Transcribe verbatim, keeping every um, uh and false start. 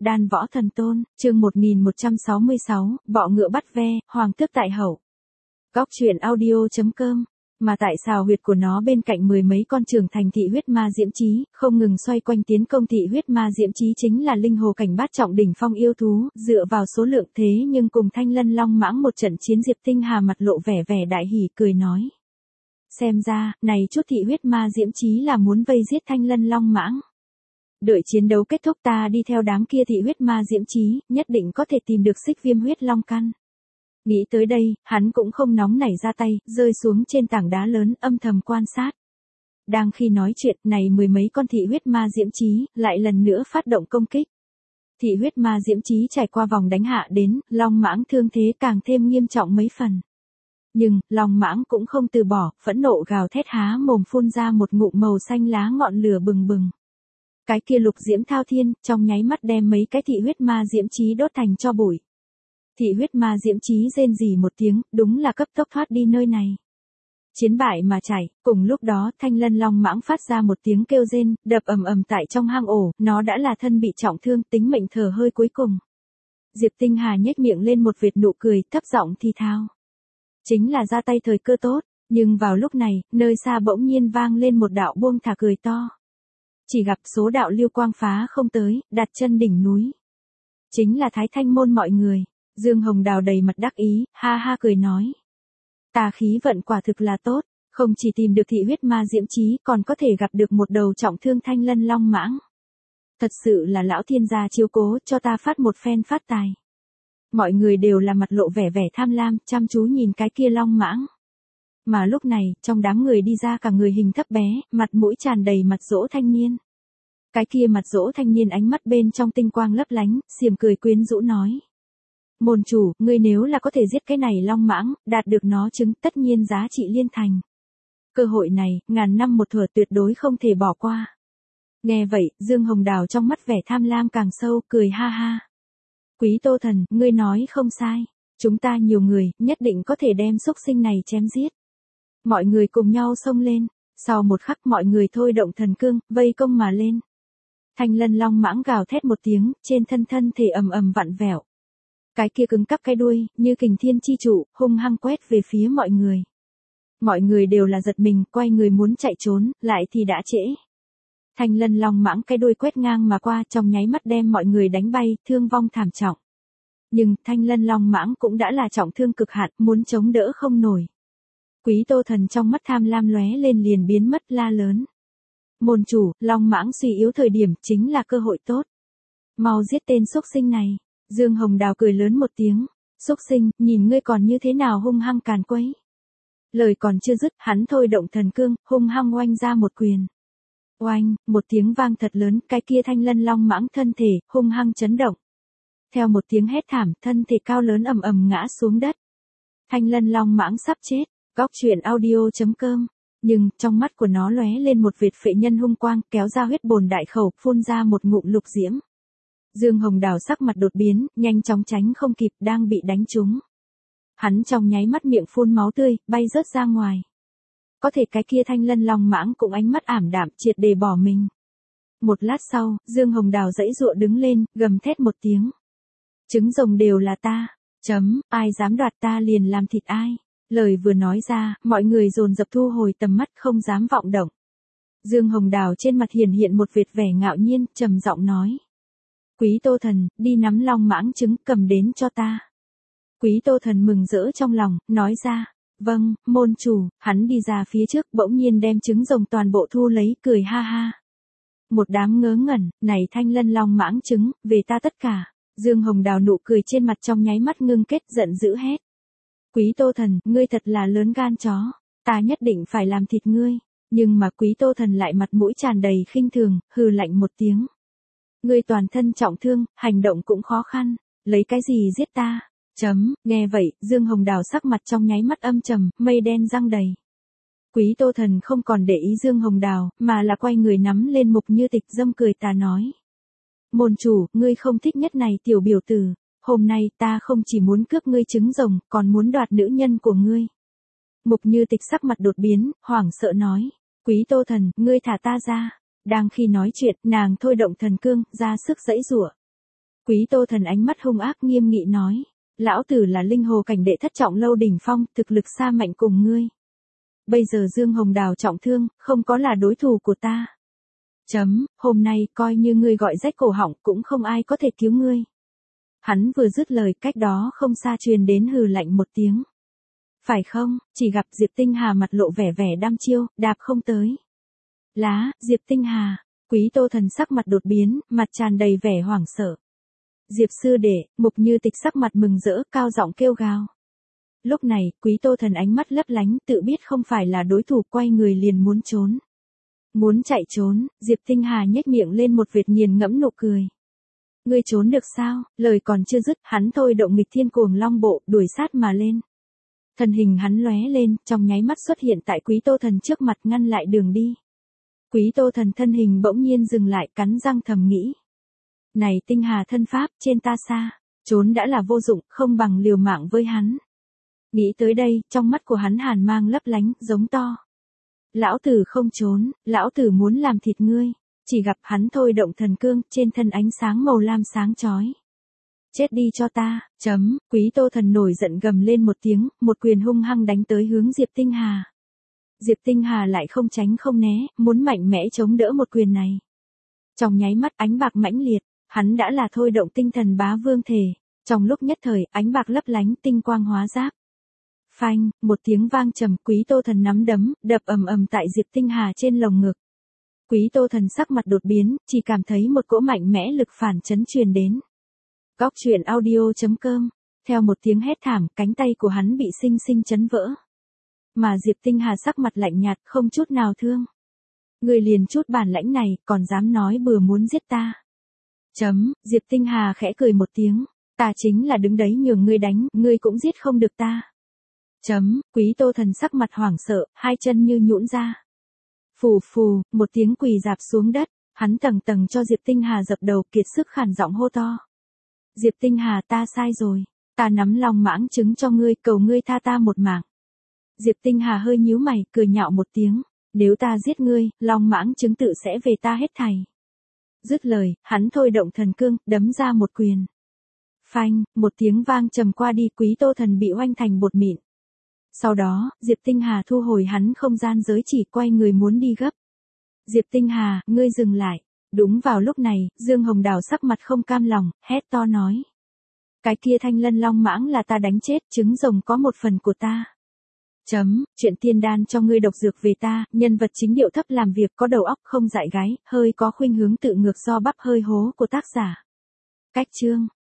Đan võ thần tôn, chương một nghìn một trăm sáu mươi sáu, bọ ngựa bắt ve, hoàng tước tại hậu. Góc truyện audio chấm com. Mà tại sao huyệt của nó bên cạnh mười mấy con trưởng thành thị huyết ma diễm chí, không ngừng xoay quanh tiến công thị huyết ma diễm chí chính là linh hồ cảnh bát trọng đỉnh phong yêu thú, dựa vào số lượng thế nhưng cùng Thanh Lân Long Mãng một trận chiến Diệp Tinh Hà mặt lộ vẻ vẻ đại hỉ cười nói. Xem ra, này chút thị huyết ma diễm chí là muốn vây giết Thanh Lân Long Mãng. Đợi chiến đấu kết thúc ta đi theo đám kia thị huyết ma diễm chí, nhất định có thể tìm được xích viêm huyết long căn. Nghĩ tới đây, hắn cũng không nóng nảy ra tay, rơi xuống trên tảng đá lớn âm thầm quan sát. Đang khi nói chuyện này mười mấy con thị huyết ma diễm chí, lại lần nữa phát động công kích. Thị huyết ma diễm chí trải qua vòng đánh hạ đến, Long Mãng thương thế càng thêm nghiêm trọng mấy phần. Nhưng, Long Mãng cũng không từ bỏ, phẫn nộ gào thét há mồm phun ra một ngụm màu xanh lá ngọn lửa bừng bừng. Cái kia lục diễm thao thiên, trong nháy mắt đem mấy cái thị huyết ma diễm chí đốt thành tro bụi. Thị huyết ma diễm chí rên rỉ một tiếng, đúng là cấp tốc thoát đi nơi này. Chiến bại mà chảy, cùng lúc đó Thanh Lân Long Mãng phát ra một tiếng kêu rên, đập ầm ầm tại trong hang ổ, nó đã là thân bị trọng thương, tính mệnh thở hơi cuối cùng. Diệp Tinh Hà nhếch miệng lên một vệt nụ cười, thấp giọng thi thao. Chính là ra tay thời cơ tốt, nhưng vào lúc này, nơi xa bỗng nhiên vang lên một đạo buông thả cười to. Chỉ gặp số đạo lưu quang phá không tới, đặt chân đỉnh núi. Chính là Thái Thanh môn mọi người. Dương Hồng Đào đầy mặt đắc ý, ha ha cười nói. Tà khí vận quả thực là tốt, không chỉ tìm được thị huyết ma diễm chí còn có thể gặp được một đầu trọng thương Thanh Lân Long Mãng. Thật sự là lão thiên gia chiếu cố cho ta phát một phen phát tài. Mọi người đều là mặt lộ vẻ vẻ tham lam, chăm chú nhìn cái kia Long Mãng. Mà lúc này, trong đám người đi ra cả người hình thấp bé, mặt mũi tràn đầy mặt dỗ thanh niên. Cái kia mặt dỗ thanh niên ánh mắt bên trong tinh quang lấp lánh, xiềm cười quyến rũ nói. Môn chủ, ngươi nếu là có thể giết cái này Long Mãng, đạt được nó chứng tất nhiên giá trị liên thành. Cơ hội này, ngàn năm một thuở tuyệt đối không thể bỏ qua. Nghe vậy, Dương Hồng Đào trong mắt vẻ tham lam càng sâu, cười ha ha. Quý Tô Thần, ngươi nói không sai. Chúng ta nhiều người, nhất định có thể đem xúc sinh này chém giết. Mọi người cùng nhau xông lên. Sau một khắc mọi người thôi động thần cương, vây công mà lên. Thanh Lân Long Mãng gào thét một tiếng, trên thân thân thể ầm ầm vặn vẹo. Cái kia cứng cắp cái đuôi, như kình thiên chi trụ, hung hăng quét về phía mọi người. Mọi người đều là giật mình, quay người muốn chạy trốn, lại thì đã trễ. Thanh Lân Long Mãng cái đuôi quét ngang mà qua, trong nháy mắt đem mọi người đánh bay, thương vong thảm trọng. Nhưng, Thanh Lân Long Mãng cũng đã là trọng thương cực hạn, muốn chống đỡ không nổi. Quý Tô Thần trong mắt tham lam lóe lên liền biến mất la lớn. Môn chủ, Long Mãng suy yếu thời điểm chính là cơ hội tốt. Mau giết tên xúc sinh này. Dương Hồng Đào cười lớn một tiếng. Xúc sinh, nhìn ngươi còn như thế nào hung hăng càn quấy. Lời còn chưa dứt, hắn thôi động thần cương, hung hăng oanh ra một quyền. Oanh, một tiếng vang thật lớn, cái kia Thanh Lân Long Mãng thân thể, hung hăng chấn động. Theo một tiếng hét thảm, thân thể cao lớn ầm ầm ngã xuống đất. Thanh Lân Long Mãng sắp chết. Góc truyện audio chấm com. Nhưng, trong mắt của nó lóe lên một vệt phệ nhân hung quang, kéo ra huyết bồn đại khẩu, phun ra một ngụm lục diễm. Dương Hồng Đào sắc mặt đột biến, nhanh chóng tránh không kịp, đang bị đánh trúng. Hắn trong nháy mắt miệng phun máu tươi, bay rớt ra ngoài. Có thể cái kia Thanh Lân Long Mãng cũng ánh mắt ảm đạm, triệt để bỏ mình. Một lát sau, Dương Hồng Đào giãy giụa đứng lên, gầm thét một tiếng. Trứng rồng đều là ta, chấm, ai dám đoạt ta liền làm thịt ai. Lời vừa nói ra, mọi người dồn dập thu hồi tầm mắt không dám vọng động. Dương Hồng Đào trên mặt hiển hiện một vệt vẻ ngạo nhiên, trầm giọng nói. Quý Tô Thần, đi nắm Long Mãng trứng cầm đến cho ta. Quý Tô Thần mừng rỡ trong lòng, nói ra. Vâng, môn chủ, hắn đi ra phía trước bỗng nhiên đem trứng rồng toàn bộ thu lấy, cười ha ha. Một đám ngớ ngẩn, này Thanh Lân Long Mãng trứng, về ta tất cả. Dương Hồng Đào nụ cười trên mặt trong nháy mắt ngưng kết giận dữ hét. Quý Tô Thần, ngươi thật là lớn gan chó, ta nhất định phải làm thịt ngươi. Nhưng mà Quý Tô Thần lại mặt mũi tràn đầy khinh thường, hừ lạnh một tiếng. Ngươi toàn thân trọng thương, hành động cũng khó khăn, lấy cái gì giết ta? Chấm, nghe vậy, Dương Hồng Đào sắc mặt trong nháy mắt âm trầm, mây đen răng đầy. Quý Tô Thần không còn để ý Dương Hồng Đào, mà là quay người nắm lên Mục Như Tịch dâm cười tà nói. Môn chủ, ngươi không thích nhất này tiểu biểu tử. Hôm nay ta không chỉ muốn cướp ngươi trứng rồng, còn muốn đoạt nữ nhân của ngươi. Mục Như Tịch sắc mặt đột biến, hoảng sợ nói. Quý Tô Thần, ngươi thả ta ra. Đang khi nói chuyện, nàng thôi động thần cương, ra sức giãy giụa. Quý Tô Thần ánh mắt hung ác nghiêm nghị nói. Lão tử là linh hồ cảnh đệ thất trọng lâu đỉnh phong, thực lực xa mạnh cùng ngươi. Bây giờ Dương Hồng Đào trọng thương, không có là đối thủ của ta. Chấm, hôm nay coi như ngươi gọi rách cổ họng cũng không ai có thể cứu ngươi. Hắn vừa dứt lời, cách đó không xa truyền đến hừ lạnh một tiếng. Phải không, chỉ gặp Diệp Tinh Hà mặt lộ vẻ vẻ đăm chiêu, đạp không tới. Lá, Diệp Tinh Hà, Quý Tô Thần sắc mặt đột biến, mặt tràn đầy vẻ hoảng sợ. Diệp sư đệ, Mục Như Tịch sắc mặt mừng rỡ, cao giọng kêu gào. Lúc này, Quý Tô Thần ánh mắt lấp lánh, tự biết không phải là đối thủ, quay người liền muốn trốn. Muốn chạy trốn, Diệp Tinh Hà nhếch miệng lên một vệt nghiền ngẫm nụ cười. Ngươi trốn được sao? Lời còn chưa dứt, hắn thôi động nghịch thiên cuồng long bộ, đuổi sát mà lên. Thân hình hắn lóe lên, trong nháy mắt xuất hiện tại Quý Tô Thần trước mặt ngăn lại đường đi. Quý Tô Thần thân hình bỗng nhiên dừng lại, cắn răng thầm nghĩ. Này Tinh Hà thân pháp, trên ta xa, trốn đã là vô dụng, không bằng liều mạng với hắn. Nghĩ tới đây, trong mắt của hắn hàn mang lấp lánh, giống to. Lão tử không trốn, lão tử muốn làm thịt ngươi. Chỉ gặp hắn thôi động thần cương, trên thân ánh sáng màu lam sáng chói. Chết đi cho ta, chấm, Quý Tô Thần nổi giận gầm lên một tiếng, một quyền hung hăng đánh tới hướng Diệp Tinh Hà. Diệp Tinh Hà lại không tránh không né, muốn mạnh mẽ chống đỡ một quyền này. Trong nháy mắt ánh bạc mãnh liệt, hắn đã là thôi động tinh thần bá vương thể. Trong lúc nhất thời, ánh bạc lấp lánh, tinh quang hóa giáp. Phanh, một tiếng vang trầm, Quý Tô Thần nắm đấm, đập ầm ầm tại Diệp Tinh Hà trên lồng ngực. Quý Tô Thần sắc mặt đột biến, chỉ cảm thấy một cỗ mạnh mẽ lực phản chấn truyền đến. Góc truyện audio chấm com, theo một tiếng hét thảm, cánh tay của hắn bị sinh sinh chấn vỡ. Mà Diệp Tinh Hà sắc mặt lạnh nhạt, không chút nào thương. Ngươi liền chút bản lãnh này, còn dám nói bừa muốn giết ta. Chấm, Diệp Tinh Hà khẽ cười một tiếng, ta chính là đứng đấy nhường ngươi đánh, ngươi cũng giết không được ta. Chấm, Quý Tô Thần sắc mặt hoảng sợ, hai chân như nhũn ra. Phù phù, một tiếng quỳ dạp xuống đất, hắn tầng tầng cho Diệp Tinh Hà dập đầu, kiệt sức khản giọng hô to. Diệp Tinh Hà, ta sai rồi, ta nắm long mãng trứng cho ngươi, cầu ngươi tha ta một mạng. Diệp Tinh Hà hơi nhíu mày, cười nhạo một tiếng, nếu ta giết ngươi, long mãng trứng tự sẽ về ta hết thảy. Dứt lời, hắn thôi động thần cương, đấm ra một quyền. Phanh, một tiếng vang trầm qua đi, Quý Tô Thần bị oanh thành bột mịn. Sau đó, Diệp Tinh Hà thu hồi hắn không gian giới chỉ, quay người muốn đi gấp. Diệp Tinh Hà, ngươi dừng lại. Đúng vào lúc này, Dương Hồng Đào sắc mặt không cam lòng, hét to nói. Cái kia thanh lân long mãng là ta đánh chết, trứng rồng có một phần của ta. Chấm, chuyện tiên đan cho ngươi độc dược về ta, nhân vật chính điệu thấp làm việc có đầu óc không dại gái, hơi có khuynh hướng tự ngược do bắp hơi hố của tác giả. Cách chương.